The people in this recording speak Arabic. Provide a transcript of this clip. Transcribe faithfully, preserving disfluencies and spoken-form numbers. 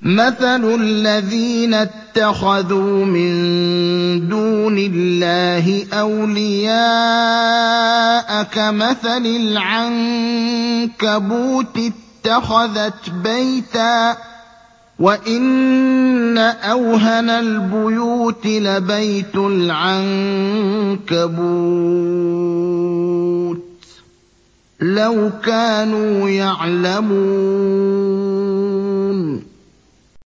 مَثَلُ الَّذِينَ اتَّخَذُوا مِن دُونِ اللَّهِ أَوْلِيَاءَ كَمَثَلِ الْعَنكَبُوتِ اتَّخَذَتْ بَيْتًا ۖ وَإِنَّ أَوْهَنَ الْبُيُوتِ لَبَيْتُ الْعَنكَبُوتِ ۖ لَوْ كَانُوا يَعْلَمُونَ